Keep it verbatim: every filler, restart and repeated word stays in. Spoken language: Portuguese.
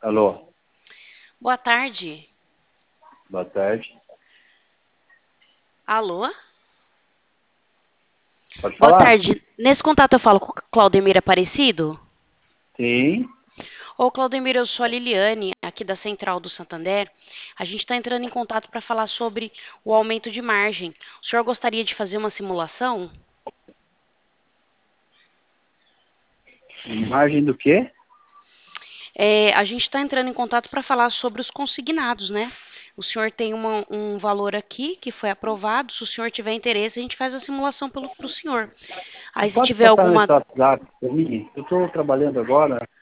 Alô, Boa tarde. boa tarde. Alô? Pode Boa falar? tarde. Nesse contato eu falo com o Claudemir Aparecido? Sim. Ô, Claudemir, eu sou a Liliane, aqui da Central do Santander. A gente está entrando em contato para falar sobre o aumento de margem. O senhor gostaria de fazer uma simulação? Imagem do quê? É, a gente está entrando em contato para falar sobre os consignados, né? O senhor tem uma- um valor aqui que foi aprovado. Se o senhor tiver interesse, a gente faz a simulação para o senhor. Você Aí, se pode tiver passar nesse alguma. WhatsApp para mim? Eu estou trabalhando agora.